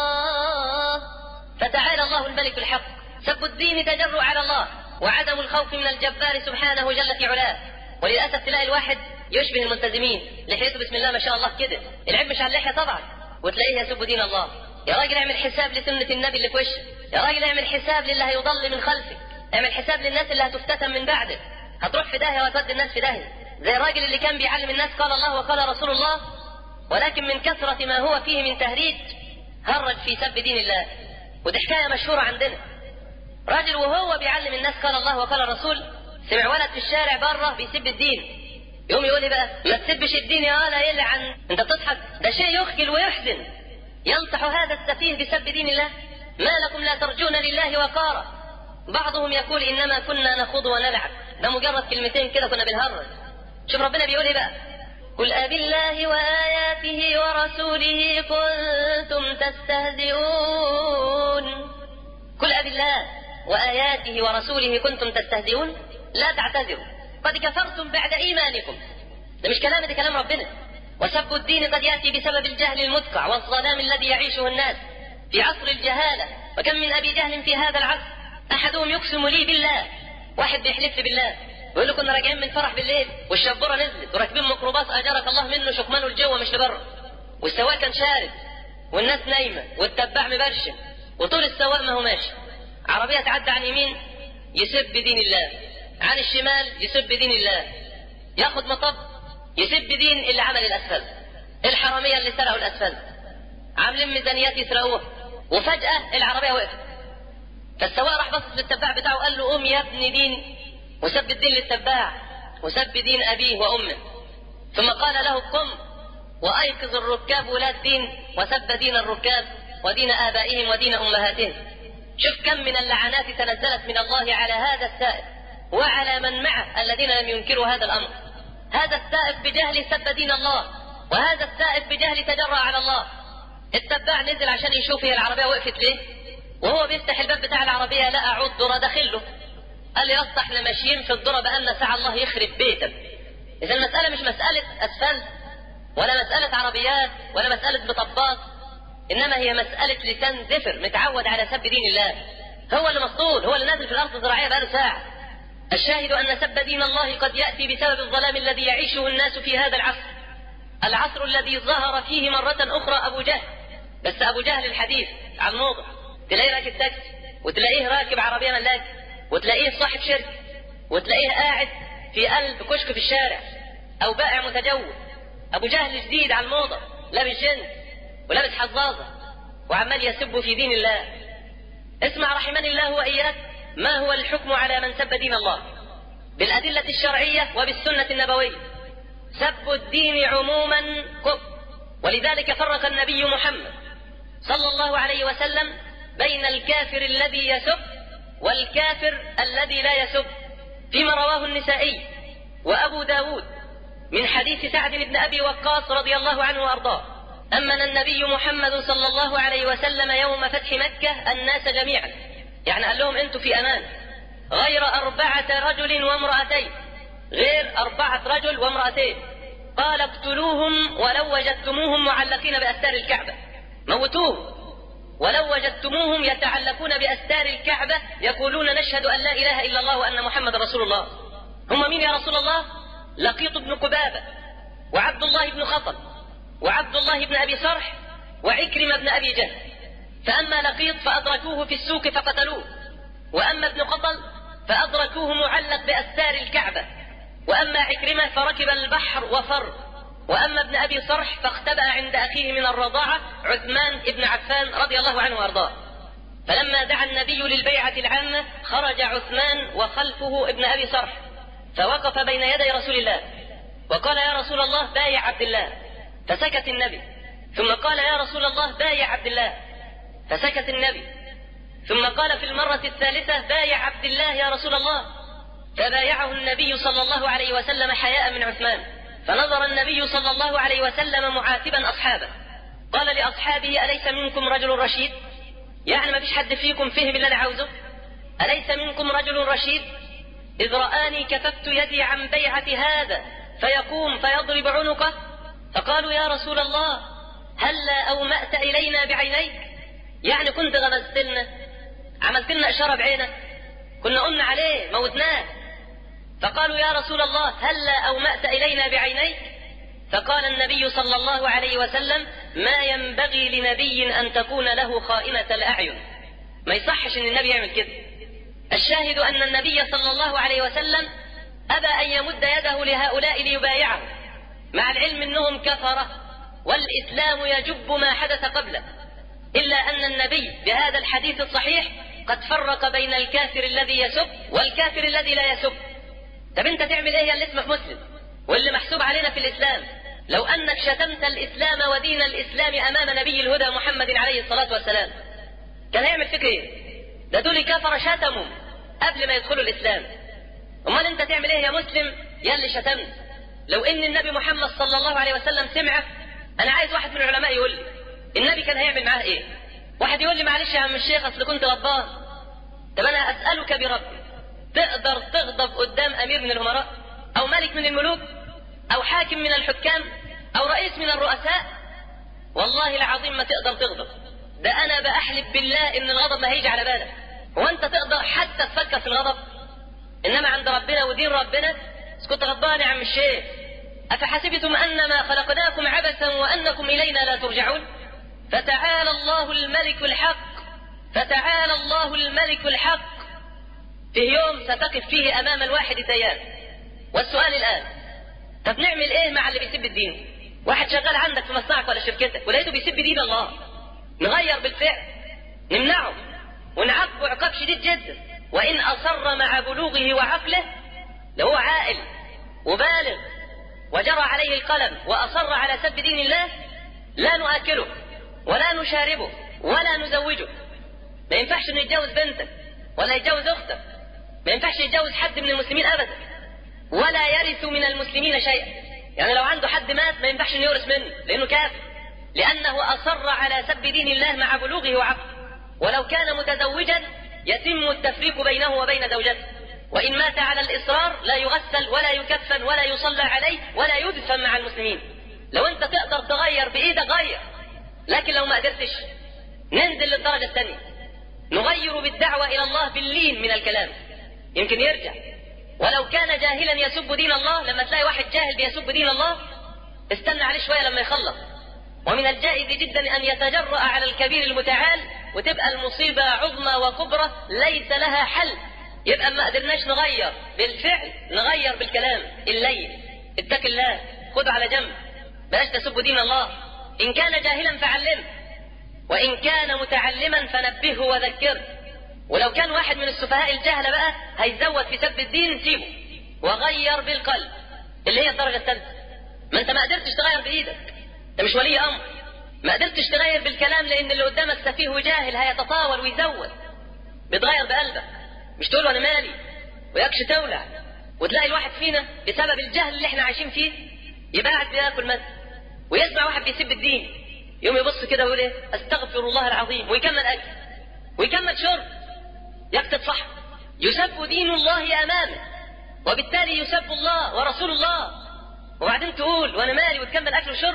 الله الملك الحق. سب الدين تجرؤ على الله وعدم الخوف من الجبار سبحانه جل في علاه. وللأسف تلاقي الواحد يشبه الملتزمين، لحيته بسم الله ما شاء الله كده، العيب مش على اللحية طبعا، وتلاقيه يسب دين الله. يا راجل اعمل حساب لسنة النبي اللي في وشك، يا راجل اعمل حساب للي هيضل من خلفك، اعمل حساب للناس اللي هتفتتن من بعدك، هتروح في داهية وتودي الناس في داهية. زي الراجل اللي كان بيعلم الناس قال الله وقال رسول الله، ولكن من كثرة ما هو فيه من تهريج هرج في سب دين الله. ودي حكاية مشهورة عندنا، راجل وهو بيعلم الناس قال الله وقال الرسول سمع ولد في الشارع بره بيسب الدين، يقوم يقول بقى ما تسبش الدين يا ولا يلعن، انت بتضحك، ده شيء يخجل ويحزن. ينصح هذا السفيه بسب دين الله؟ ما لكم لا ترجون لله وقارا. بعضهم يقول انما كنا نخوض ونلعب، ده مجرد كلمتين كده كنا بنهرج. شوف ربنا بيقول بقى قل أبالله وآياته ورسوله كنتم تستهزئون. قل أبالله وآياته ورسوله كنتم تستهزئون، لا تعتذروا قد كفرتم بعد إيمانكم. ده مش كلام، ده كلام ربنا. وسب الدين قد يأتي بسبب الجهل المدقع والظلام الذي يعيشه الناس في عصر الجهالة. وكم من أبي جهل في هذا العصر، أحدهم يقسم لي بالله، واحد بيحلف بالله يقول له كنا راجعين من فرح بالليل والشبوره نزلت وراكبين ميكروباص اجرك الله منه شكمانه لجوه مش لبره، والسواق كان شارد والناس نايمه والتباع مبرشم، وطول السواق ما هو ماشي، عربيه تعدى عن يمين يسب دين الله، عن الشمال يسب دين الله، ياخد مطب يسب دين اللي عمل الاسفل، الحراميه اللي سرقوا الاسفل عاملين ميزانيات يسرقوها، وفجاه العربيه وقفت. فالسواق راح بص للتباع بتاعه قال له قوم يا ابني دين، وسب الدين للتباع وسب دين أبيه وأمه، ثم قال له قم وأيقظ الركاب ولاة دين، وسب دين الركاب ودين آبائهم ودين أمهاتهم. شوف كم من اللعنات تنزلت من الله على هذا السائق وعلى من معه الذين لم ينكروا هذا الأمر. هذا السائق بجهل سب دين الله، وهذا السائق بجهل تجرأ على الله. التباع نزل عشان يشوف هي العربية وقفت ليه، وهو بيفتح الباب بتاع العربية لقى عود ذرة داخله، قال لي يا احنا ماشيين في الذرة بقالنا ساعة الله يخرب بيتك. إذا المسألة مش مسألة أسفلت ولا مسألة عربيات ولا مسألة مطبات، إنما هي مسألة لسان زفر متعود على سب دين الله، هو اللي مسطول، هو اللي نازل في الأرض الزراعية بقاله ساعة. الشاهد أن سب دين الله قد يأتي بسبب الظلام الذي يعيشه الناس في هذا العصر الذي ظهر فيه مرة أخرى أبو جهل، بس أبو جهل الحديث على الموضة، تلاقيه راكب تاكسي وتلاقيه راكب عربية ملاك وتلاقيه صاحب شركة وتلاقيه قاعد في قلب كشك في الشارع أو بائع متجول. أبو جهل جديد على الموضة، لابس جنس ولابس حظاظة وعمال يسب في دين الله. اسمع رحمني الله وإياك ما هو الحكم على من سب دين الله بالأدلة الشرعية وبالسنة النبوية. سب الدين عموما كفر، ولذلك فرق النبي محمد صلى الله عليه وسلم بين الكافر الذي يسب والكافر الذي لا يسب، فيما رواه النسائي وأبو داود من حديث سعد بن أبي وقاص رضي الله عنه وأرضاه، أمن النبي محمد صلى الله عليه وسلم يوم فتح مكة الناس جميعا، يعني قال لهم أنتم في أمان، غير 4 رجل وامرأتين، غير 4 رجل وامرأتين، قال اقتلوهم ولو وجدتموهم معلقين بأستار الكعبة، موتوهم ولو وجدتموهم يتعلقون بأستار الكعبة يقولون نشهد أن لا إله إلا الله وأن محمد رسول الله. هم مين يا رسول الله؟ لقيط بن قبابة وعبد الله بن خطل وعبد الله بن أبي صرح وعكرمة بن أبي جهل. فأما لقيط فأدركوه في السوق فقتلوه، وأما ابن خطل فأدركوه معلق بأستار الكعبة، وأما عكرمة فركب البحر وفر، وأما ابن أبي صرح فاختبأ عند أخيه من الرضاعة عثمان بن عفان رضي الله عنه وأرضاه. فلما دعا النبي للبيعة العامة خرج عثمان وخلفه ابن أبي صرح، فوقف بين يدي رسول الله وقال: يا رسول الله بايع عبد الله. فسكت النبي، ثم قال: يا رسول الله بايع عبد الله. فسكت النبي، ثم قال في المرة الثالثة: بايع عبد الله يا رسول الله. فبايعه النبي صلى الله عليه وسلم حياء من عثمان. فنظر النبي صلى الله عليه وسلم معاتبا أصحابه، قال لأصحابه: أليس منكم رجل رشيد؟ يعني ما فيش حد فيكم فهم اللي أنا عاوزه؟ أليس منكم رجل رشيد؟ إذ رآني كففت يدي عن بيعة هذا فيقوم فيضرب عنقه. فقالوا: يا رسول الله هلا أومأت إلينا بعينيك؟ يعني كنت غمزت لنا، عملت لنا إشارة بعينك، كنا قلنا عليه موتناه. فقالوا: يا رسول الله هلا أومأت إلينا بعينيك؟ فقال النبي صلى الله عليه وسلم: ما ينبغي لنبي أن تكون له خائنة الأعين. ما يصحش أن النبي يعمل كده. الشاهد أن النبي صلى الله عليه وسلم أبى أن يمد يده لهؤلاء ليبايعه، مع العلم أنهم كفرة والإسلام يجب ما حدث قبله، إلا أن النبي بهذا الحديث الصحيح قد فرق بين الكافر الذي يسب والكافر الذي لا يسب. طب أنت تعمل إيه اللي اسمك مسلم واللي محسوب علينا في الإسلام؟ لو أنك شتمت الإسلام ودين الإسلام أمام نبي الهدى محمد عليه الصلاة والسلام كان هيعمل فيك إيه؟ ده دول كفر شتموا قبل ما يدخلوا الإسلام. أمال أنت تعمل إيه يا مسلم يلي شتمت؟ لو إن النبي محمد صلى الله عليه وسلم سمعك، أنا عايز واحد من العلماء يقول لي النبي كان هيعمل معاه إيه؟ واحد يقول لي: معلش يا عم الشيخ أصل كنت غضبان. طب أنا أسألك بربي، تقدر تغضب قدام أمير من الأمراء أو ملك من الملوك أو حاكم من الحكام أو رئيس من الرؤساء؟ والله العظيم ما تقدر تغضب. ده أنا بأحلف بالله إن الغضب ما هيجي على بالك. وأنت تقدر حتى تفكر في الغضب؟ إنما عند ربنا ودين ربنا كنت غضبان يا عم الشيخ. أفحسبتم أنما خلقناكم عبثا وأنكم إلينا لا ترجعون؟ فتعالى الله الملك الحق، فتعالى الله الملك الحق. في يوم ستقف فيه أمام الواحد تيان. والسؤال الآن، طب نعمل إيه مع اللي بيسب الدين؟ واحد شغال عندك في مصنعك ولا شركتك ولقيته بيسب دين الله، نغير بالفعل، نمنعه ونعاقبه عقاب شديد جدا. وإن أصر مع بلوغه وعقله، لو هو عاقل وبالغ وجرى عليه القلم وأصر على سب دين الله، لا نؤكله ولا نشاربه ولا نزوجه. ما ينفعش انه يتجوز بنتك ولا يتجوز اختك، ما ينفعش يتجوز حد من المسلمين ابدا، ولا يرث من المسلمين شيئا. يعني لو عنده حد مات ما ينفعش انه يورث منه لانه كافر، لانه اصر على سب دين الله مع بلوغه وعقله. ولو كان متزوجا يتم التفريق بينه وبين زوجته، وان مات على الاصرار لا يغسل ولا يكفن ولا يصلى عليه ولا يدفن مع المسلمين. لو انت تقدر تغير بايدك غير، لكن لو ما قدرتش ننزل للدرجة الثانية، نغير بالدعوة إلى الله باللين من الكلام، يمكن يرجع. ولو كان جاهلا يسب دين الله، لما تلاقي واحد جاهل بيسب دين الله استنى عليه شوية لما يخلص. ومن الجائز جدا أن يتجرأ على الكبير المتعال وتبقى المصيبة عظمى وكبرى ليس لها حل. يبقى ما قدرناش نغير بالفعل، نغير بالكلام اللين. اتق الله، خذ على جنب، بلاش تسب دين الله. إن كان جاهلا فعلمه، وإن كان متعلما فنبهه وذكره. ولو كان واحد من السفهاء الجهلة بقى هيزود في سب الدين، سيبه وغير بالقلب، اللي هي الدرجة الثالثة. ما انت ما قدرتش تغير بإيدك، انت مش ولي أمر. ما قدرتش تغير بالكلام لأن اللي قدامك سفيه وجاهل هيتطاول ويزود. بتغير بقلبك، مش تقول أنا مالي ويكش تولع. وتلاقي الواحد فينا بسبب الجهل اللي احنا عايشين فيه يبقى قاعد بياكل مثلا ويسمع واحد بيسب الدين، يوم يبص كده ويقول ايه؟ استغفر الله العظيم، ويكمل اكل ويكمل شرب، يكتب صح. يسب دين الله امامه، وبالتالي يسب الله ورسول الله، وبعدين تقول وانا مالي وتكمل اكل وشرب.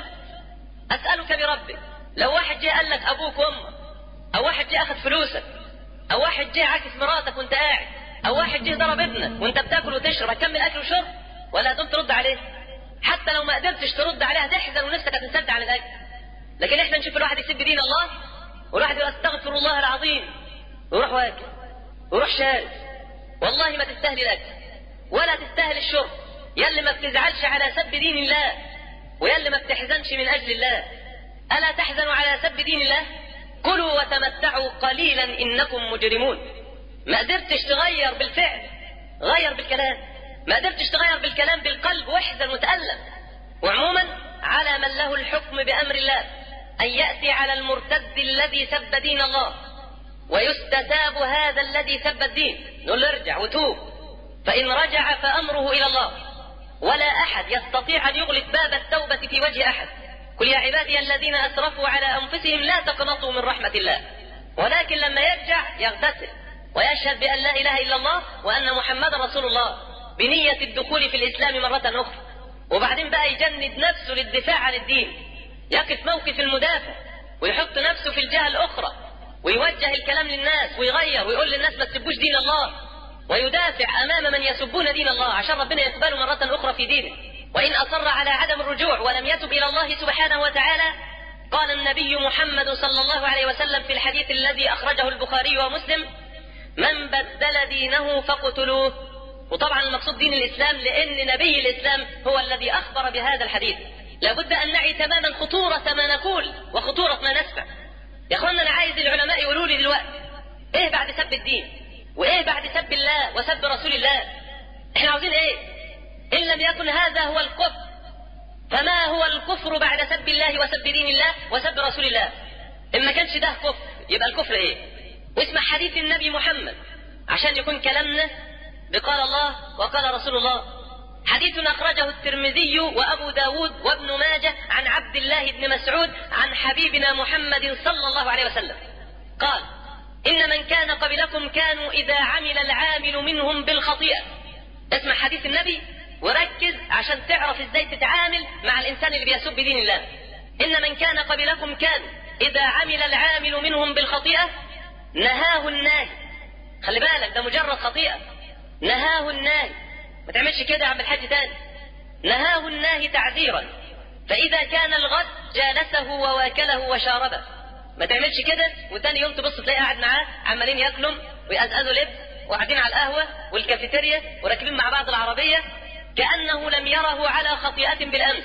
اسالك بربك، لو واحد جه قال لك ابوك وامك، او واحد جه اخذ فلوسك، او واحد جه عاكس مراتك وانت قاعد، او واحد جه ضرب ابنك وانت بتاكل وتشرب، هتكمل اكل وشرب ولا هتقوم ترد عليه؟ حتى لو ما قدرتش ترد عليه هتحزن ونفسك هتنسد على الاكل. لكن احنا نشوف الواحد يسب دين الله والواحد يقول استغفر الله العظيم ويروح واكل ويروح شارب. والله ما تستاهل الاكل ولا تستاهل الشرب، يلي ما بتزعلش على سب دين الله ويا اللي ما بتحزنش من أجل الله، ألا تحزنوا على سب دين الله؟ كلوا وتمتعوا قليلا إنكم مجرمون. ما قدرتش تغير بالفعل، غير بالكلام. ما قدرتش تغير بالكلام، بالقلب واحزن وتألم. وعموما على من له الحكم بأمر الله أن يأتي على المرتد الذي سب دين الله ويستتاب هذا الذي سب الدين، نقول له ارجع وتوب، فإن رجع فأمره إلى الله، ولا أحد يستطيع أن يغلق باب التوبة في وجه أحد. قل يا عبادي الذين أسرفوا على أنفسهم لا تقنطوا من رحمة الله. ولكن لما يرجع يغتسل ويشهد بأن لا إله إلا الله وأن محمد رسول الله بنية الدخول في الإسلام مرة أخرى، وبعدين بقى يجند نفسه للدفاع عن الدين، يقف موقف المدافع ويحط نفسه في الجهة الأخرى ويوجه الكلام للناس ويغير ويقول للناس ما تسبوش دين الله، ويدافع أمام من يسبون دين الله عشان ربنا يقبله مرة أخرى في دينه. وإن أصر على عدم الرجوع ولم يتب إلى الله سبحانه وتعالى، قال النبي محمد صلى الله عليه وسلم في الحديث الذي أخرجه البخاري ومسلم: من بدل دينه فاقتلوه. وطبعا المقصود دين الإسلام، لأن نبي الإسلام هو الذي أخبر بهذا الحديث. لابد أن نعي تماما خطورة ما نقول وخطورة ما نسمع. يا أخوانا أنا عايز العلماء يقولوا لي دلوقتي إيه بعد سب الدين، وإيه بعد سب الله وسب رسول الله؟ إحنا عاوزين إيه؟ إن لم يكن هذا هو الكفر، فما هو الكفر بعد سب الله وسب دين الله وسب رسول الله؟ إن ما كانش ده كفر يبقى الكفر إيه؟ واسمع حديث النبي محمد عشان يكون كلامنا بقال الله وقال رسول الله. حديث أخرجه الترمذي وأبو داود وابن ماجه عن عبد الله بن مسعود عن حبيبنا محمد صلى الله عليه وسلم قال: إن من كان قبلكم كانوا إذا عمل العامل منهم بالخطيئة. اسمع حديث النبي وركز عشان تعرف ازاي تتعامل مع الإنسان اللي بيسب دين الله. إن من كان قبلكم كانوا إذا عمل العامل منهم بالخطيئة نهاه الناهي. خلي بالك ده مجرد خطيئة، نهاه الناهي، ما تعملش كده يا عم الحاج تاني. نهاه الناهي تعذيرا، فإذا كان الغد جالسه وواكله وشاربه. ما تعملش كده وتاني يوم تبص تلاقي قاعد معاه عمالين ياكلوا ويقزقزوا لب وقاعدين على القهوة والكافيتيريا وراكبين مع بعض العربية كأنه لم يره على خطيئة بالأمس.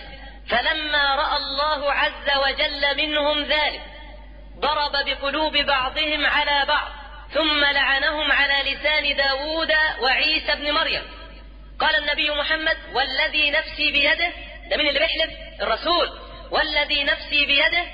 فلما رأى الله عز وجل منهم ذلك ضرب بقلوب بعضهم على بعض ثم لعنهم على لسان داود وعيسى بن مريم. قال النبي محمد: والذي نفسي بيده، ده من اللي بيحلف؟ الرسول. والذي نفسي بيده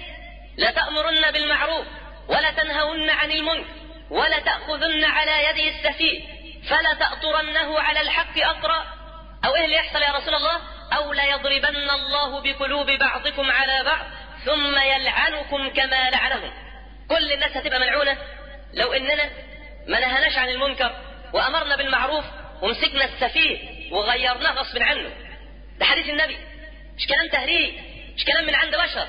لتأمرن بالمعروف ولا تنهون عن المنكر ولا تأخذن على يدي السفيه فلا تأطرنه على الحق أطرا. أو إيه اللي يحصل يا رسول الله؟ أو ليضربن الله بقلوب بعضكم على بعض ثم يلعنكم كما لعنهم. كل الناس هتبقى ملعونة لو إننا ما نهناش عن المنكر وأمرنا بالمعروف ومسكنا السفيه وغيرناه غصب عنه. ده حديث النبي، مش كلام تهريج، مش كلام من عند بشر،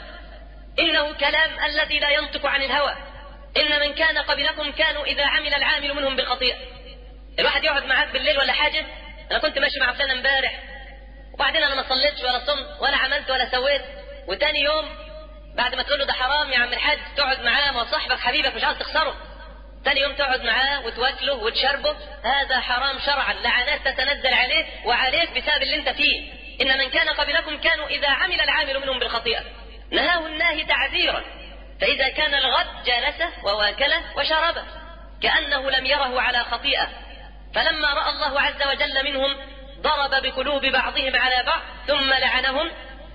إنه كلام الذي لا ينطق عن الهوى. إن من كان قبلكم كانوا إذا عمل العامل منهم بالخطيئة. الواحد يقعد معاك بالليل ولا حاجة: أنا كنت ماشي مع فلان امبارح وبعدين أنا ما صليتش ولا صمت ولا عملت ولا سويت، وتاني يوم بعد ما تقول له ده حرام يا عم الحاج تقعد معاه، ما صاحبك حبيبك مش عايز تخسره، تاني يوم تقعد معاه وتواكله وتشربه، هذا حرام شرعا، لعنات تتنزل عليه وعليك بسبب اللي انت فيه. إن من كان قبلكم كانوا إذا عمل العامل منهم بالخطيئة نهاه الناهي تعذيرا، فإذا كان الغد جالسه وواكله وشربه كأنه لم يره على خطيئة. فلما رأى الله عز وجل منهم ضرب بقلوب بعضهم على بعض ثم لعنهم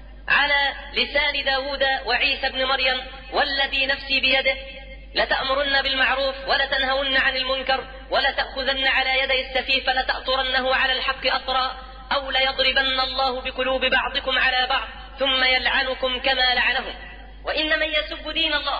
على لسان داود وعيسى بن مريم: والذي نفسي بيده لتأمرن بالمعروف ولا تنهون عن المنكر ولا تأخذن على يدي السفيه فلا تأطرنه على الحق أطرا أو ليضربن الله بقلوب بعضكم على بعض ثم يلعنكم كما لعنهم. وإن من يسب دين الله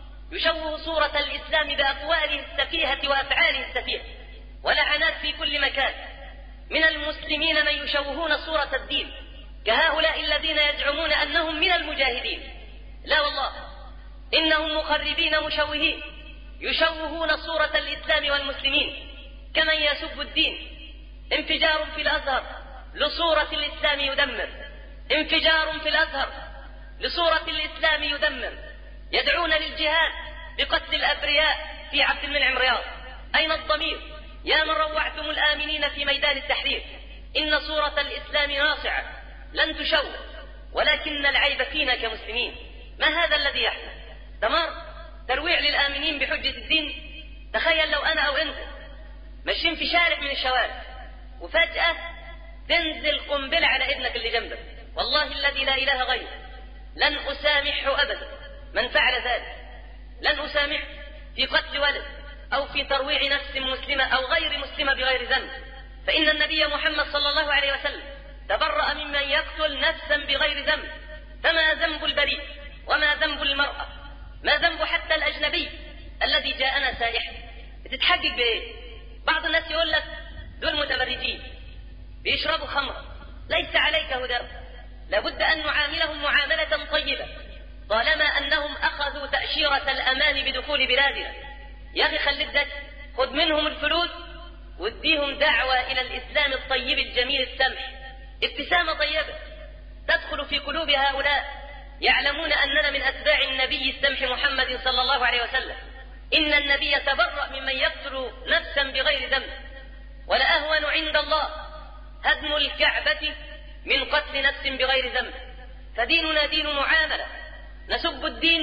يشوه صورة الإسلام بأقواله السفيهة وأفعاله السفيهة ولعنات في كل مكان. من المسلمين من يشوهون صورة الدين كهؤلاء الذين يزعمون أنهم من المجاهدين. لا والله، إنهم مخربين مشوهين يشوهون صورة الإسلام والمسلمين كمن يسب الدين. انفجار في الأزهر لصورة الإسلام يدمر، انفجار في الأزهر لصورة الإسلام يدمر. يدعون للجهاد بقتل الأبرياء في عبد المنعم رياض. أين الضمير يا من روعتم الآمنين في ميدان التحرير؟ إن صورة الإسلام ناصعة لن تشوه، ولكن العيب فينا كمسلمين. ما هذا الذي يحدث؟ دمار، ترويع للآمنين بحجة الدين. تخيل لو أنا أو أنت ماشيين في شارع من الشوارع وفجأة تنزل قنبلة على ابنك اللي جنبك، والله الذي لا إله غيره لن أسامحه أبدا من فعل ذلك. لن أسامحه في قتل ولد أو في ترويع نفس مسلمة أو غير مسلمة بغير ذنب، فإن النبي محمد صلى الله عليه وسلم تبرأ ممن يقتل نفسا بغير ذنب. فما ذنب البريء وما ذنب المرأة؟ ما ذنب حتى الأجنبي الذي جاءنا سائحا؟ بتتحجج بإيه؟ بعض الناس يقول لك دول متبرجين بيشربوا خمر، ليس عليك هدى، لابد أن نعاملهم معاملة طيبة طالما أنهم أخذوا تأشيرة الأمان بدخول بلادنا. يا أخي خليك دك، خذ منهم الفلوس واديهم دعوة إلى الإسلام الطيب الجميل السمح، ابتسامة طيبة تدخل في قلوب هؤلاء يعلمون أننا من أتباع النبي السمح محمد صلى الله عليه وسلم. إن النبي تبرأ ممن يقتل نفسا بغير ذنب، ولأهون عند الله هدم الكعبة من قتل نفس بغير ذنب. فديننا دين معاملة، نسب الدين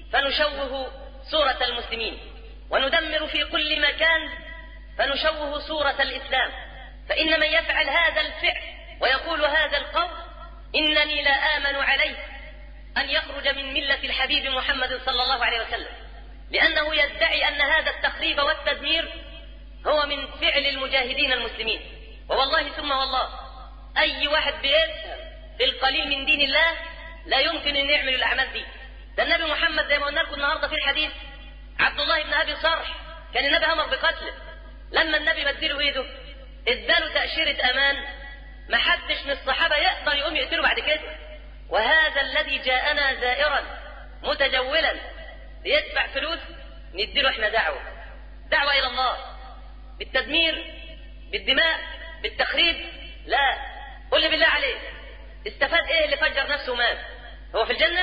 فنشوه صورة المسلمين، وندمر في كل مكان فنشوه صورة الإسلام. فإن من يفعل هذا الفعل ويقول هذا القول إنني لا آمن عليه أن يخرج من ملة الحبيب محمد صلى الله عليه وسلم، لأنه يدعي أن هذا التخريب والتدمير هو من فعل المجاهدين المسلمين. ووالله ثم والله أي واحد بيفهم في القليل من دين الله لا يمكن أن يعمل الأعمال دي. ده النبي محمد زي ما قلنا لكم النهارده في الحديث، عبد الله بن أبي صرح كان النبي أمر بقتله، لما النبي بدله إيده اداله تأشيرة أمان، ما حدش من الصحابة يقدر يقوم يقتله بعد كده. وهذا الذي جاءنا زائرا متجولا ليدفع فلوس نديله احنا دعوة إلى الله بالتدمير بالدماء بالتخريب؟ لا. قل لي بالله عليك استفاد ايه اللي فجر نفسه مات؟ هو في الجنة؟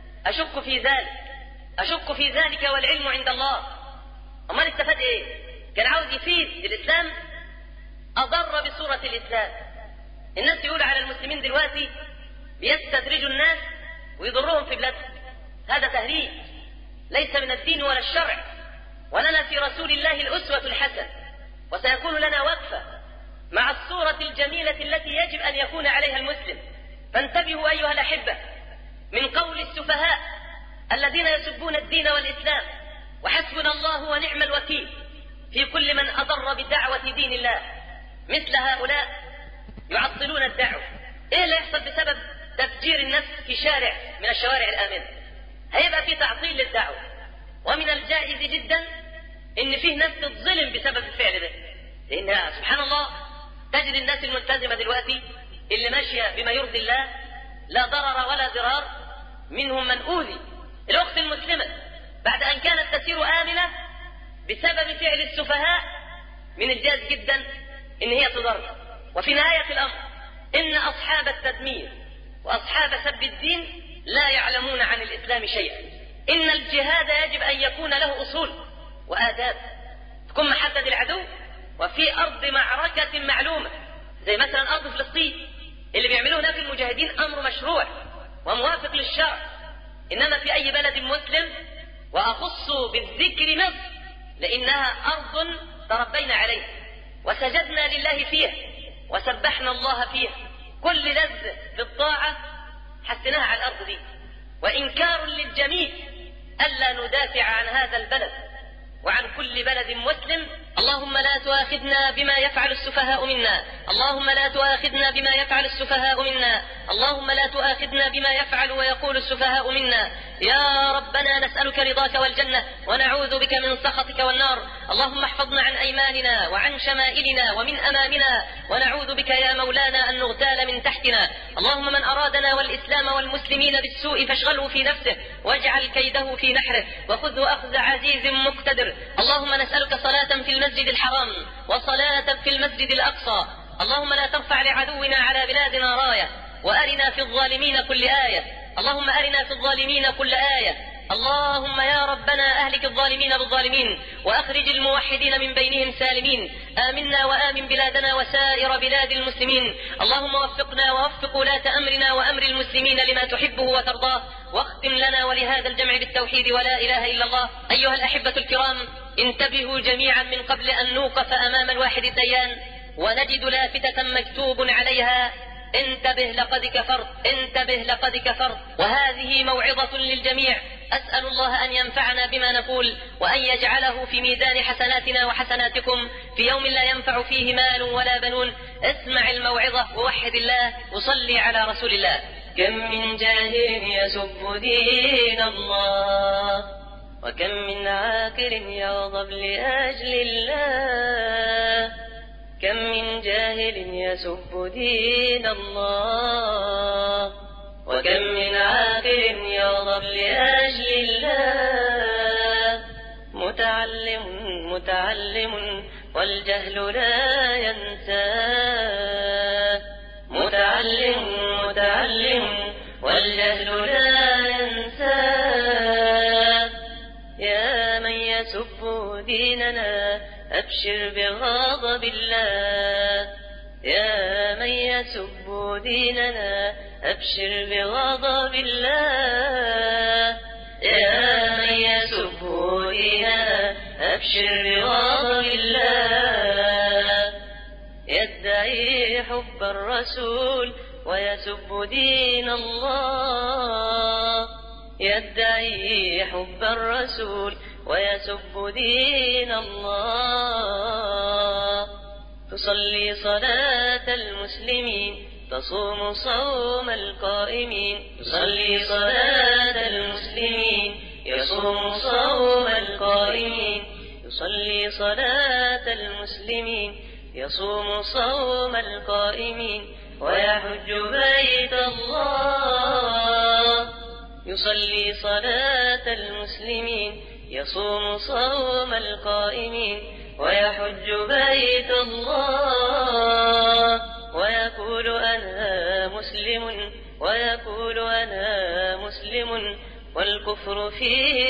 أشك في ذلك والعلم عند الله. أمال استفاد ايه؟ كان عاوز يفيد الإسلام، أضر بصورة الإسلام. الناس يقول على المسلمين دلوقتي بيستدرجوا الناس ويضرهم في بلادهم، هذا تهريج ليس من الدين ولا الشرع. ولنا في رسول الله الأسوة الحسنة، وسيكون لنا وقفة مع الصورة الجميلة التي يجب أن يكون عليها المسلم. فانتبهوا أيها الأحبة من قول السفهاء الذين يسبون الدين والإسلام، وحسبنا الله ونعم الوكيل في كل من أضر بدعوة دين الله. مثل هؤلاء يعطلون الدعوة. إيه اللي يحصل بسبب تفجير النفس في شارع من الشوارع الآمنة؟ هيبقى في تعطيل للدعوة. ومن الجائز جدا إن فيه ناس تتظلم بسبب الفعل ده، لأن سبحان الله تجد الناس الملتزمة دلوقتي اللي ماشية بما يرضي الله لا ضرر ولا ضرار، منهم من أوذي. الأخت المسلمة بعد أن كانت تسير آمنة بسبب فعل السفهاء من الجائز جدا إن هي تضر. وفي نهاية الأمر إن أصحاب التدمير وأصحاب سب الدين لا يعلمون عن الإسلام شيئا. إن الجهاد يجب أن يكون له أصول وآداب، تكون محدد العدو وفي أرض معركة معلومة، زي مثلا أرض فلسطين اللي بيعملوه هناك المجاهدين أمر مشروع وموافق للشرع. إنما في أي بلد مسلم، وأخص بالذكر مصر لأنها أرض تربينا عليها وسجدنا لله فيها وسبحنا الله فيها، كل لذة في الطاعة حسناها على الأرض دي. وإنكار للجميع ألا ندافع عن هذا البلد وعن كل بلد مسلم. اللهم لا تؤاخذنا بما يفعل السفهاء منا، اللهم لا تؤاخذنا بما يفعل السفهاء منا، اللهم لا تؤاخذنا بما يفعل ويقول السفهاء منا. يا ربنا نسألك رضاك والجنة ونعوذ بك من سخطك والنار. اللهم احفظنا عن أيماننا وعن شمائلنا ومن أمامنا، ونعوذ بك يا مولانا أن نغتال من تحتنا. اللهم من أرادنا والإسلام والمسلمين بالسوء فاشغله في نفسه واجعل كيده في نحره وخذه أخذ عزيز مقتدر. اللهم نسألك صلاة في المسجد الحرام وصلاة في المسجد الأقصى. اللهم لا ترفع لعدونا على بلادنا راية، وأرنا في الظالمين كل آية. اللهم أرنا في الظالمين كل آية، اللهم يا ربنا أهلك الظالمين بالظالمين وأخرج الموحدين من بينهم سالمين. آمنا وآمن بلادنا وسائر بلاد المسلمين. اللهم وفقنا ووفق ولاة أمرنا وأمر المسلمين لما تحبه وترضاه، واختم لنا ولهذا الجمع بالتوحيد ولا إله إلا الله. أيها الأحبة الكرام، انتبهوا جميعا من قبل أن نوقف أمام الواحد الديان ونجد لافتة مكتوب عليها: انتبه لقد كفرت، انتبه لقد كفرت. وهذه موعظة للجميع. أسأل الله أن ينفعنا بما نقول وأن يجعله في ميزان حسناتنا وحسناتكم في يوم لا ينفع فيه مال ولا بنون. اسمع الموعظة ووحد الله وصلي على رسول الله. كم من جاهل يسب دين الله، وكم من عاقل يغضب لأجل الله. كم من جاهل يسب دين الله، وكم من عاقل يغضب لأجل الله. متعلم والجهل لا ينساه. متعلم والجهل لا ينساه. يا من يسب ديننا أبشر بغضب الله. يا من يسب ديننا أبشر بغضب الله. يا من يسب ديننا أبشر بغضب الله. يدعي حب الرسول ويسب دين الله. يدعي حب الرسول ويسب دين الله. تصلي صلاة المسلمين، تصوم صوم القائمين. تصلي صلاة المسلمين، يصوم صوم القائمين. يصلي صلاة المسلمين، يصوم صوم القائمين، ويحج بيت الله. يصلي صلاة المسلمين، يصوم صوم القائمين، ويحج بيت الله. ويقول أنا مسلم، ويقول أنا مسلم، والكفر في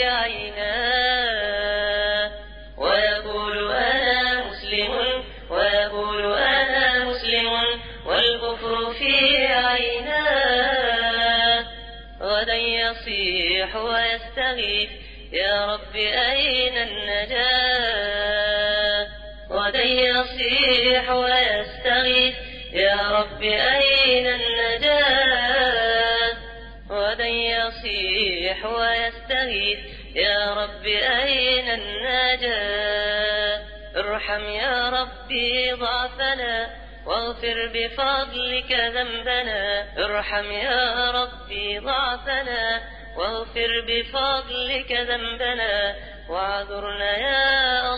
عيناه. ويقول أنا مسلم، ويقول أنا مسلم، والكفر في عيناه. غدا يصيح ويستغيث: يا رب أين النجاة؟ غدا يصيح ويستغيث: يا رب أين النجاة؟ غدا يصيح ويستغيث: يا رب أين النجاة؟ ارحم يا ربي ضعفنا واغفر بفضلك ذنبنا. ارحم يا ربي ضعفنا واغفر بفضلك ذنبنا، واعذرنا يا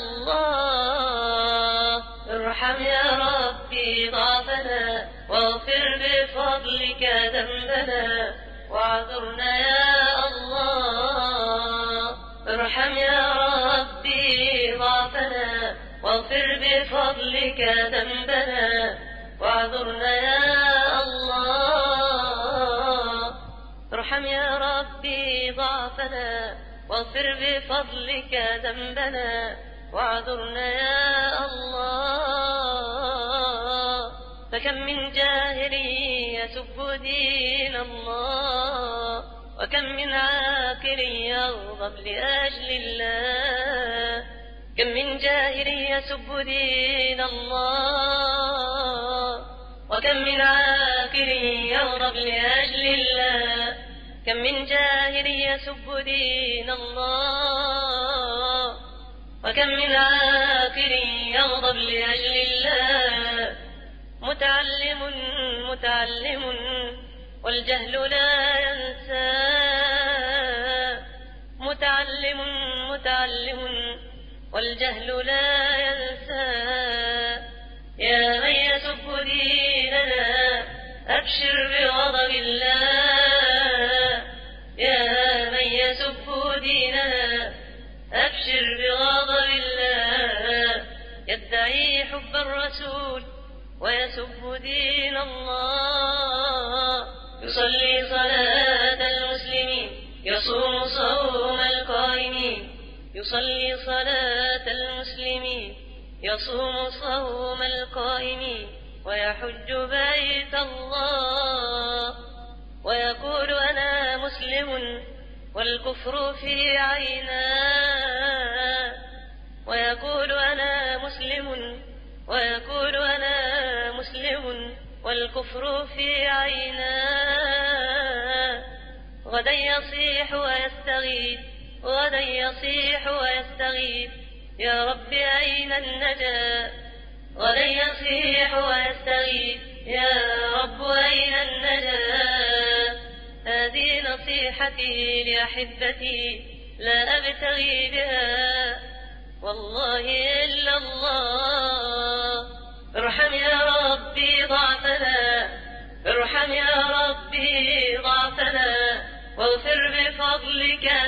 الله. ارحم يا ربي ضعفنا واغفر بفضلك ذنبنا، واعذرنا يا الله. ارحم يا ربي ضعفنا واغفر بفضلك ذنبنا، واعذرنا يا الله. ارحم يا ربي ضعفنا واغفر بفضلك ذنبنا، واعذرنا يا الله. فكم من جاهل يسب دين الله، وكم من عاقل يغضب لأجل الله. كم من جاهل يسب دين الله، وكم من عاقل يغضب لأجل الله. كم من جاهل يسب دين الله، وكم من عاقل يغضب لأجل الله. متعلم والجهل لا ينساه. متعلم والجهل لا ينساه. يا من يسب ديننا أبشر بغضب الله. يا من يسب ديننا أبشر بغضب الله. يدعي حب الرسول ويسب دين الله. يصلي صلاة المسلمين، يصوم صوم القائمين، يصلي صلاة المسلمين، يصوم صوم القائمين، ويحج بيت الله، ويقول أنا مسلم والكفر في عيناه، ويقول أنا مسلم، ويقول أنا مسلم والكفر في عيناه. غدا يصيح ويستغيث، غدا يصيح ويستغيث، يا رب أين النجاة؟ غدا يصيح ويستغيث، يا رب أين النجاة؟ هذه نصيحتي لأحبتي لا أبتغي بها والله إلا الله. ارحم يا ربي ضعفنا، ارحم يا ربي ضعفنا، واغفر بفضلك